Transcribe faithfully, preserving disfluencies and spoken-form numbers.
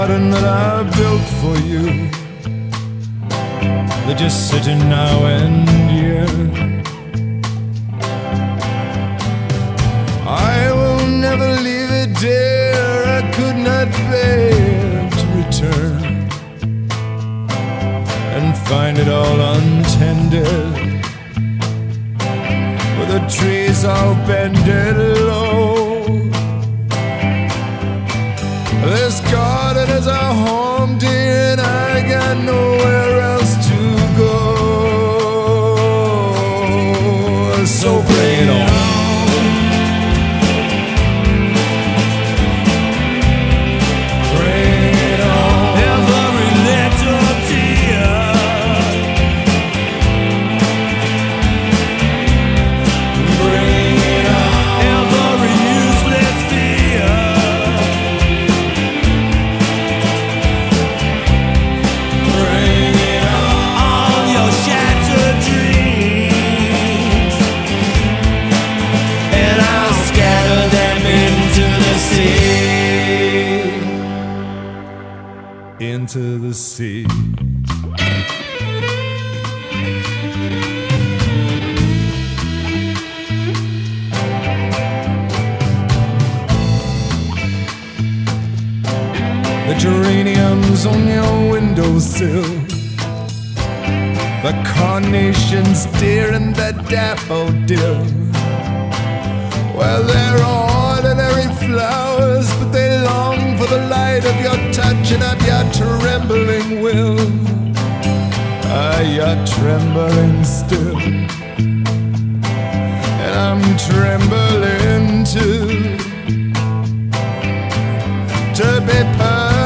garden that I built for you. They're just sitting now and year. I will never leave it, dear. I could not bear to return and find it all untended, with the trees all bended low. This garden is a home, dear, and I got nowhere else to go. So bring it on. Bring it on. Every little tear. Bring it on. Every useless fear. Bring it on. All your shattered dreams, and I'll scatter them into the sea. Into the sea. The geraniums on your windowsill, the carnations, dear, and the daffodil. Well, they're ordinary flowers, but they long for the light of your touch and of your trembling will. Ah, you're trembling still, and I'm trembling too. To be perfect,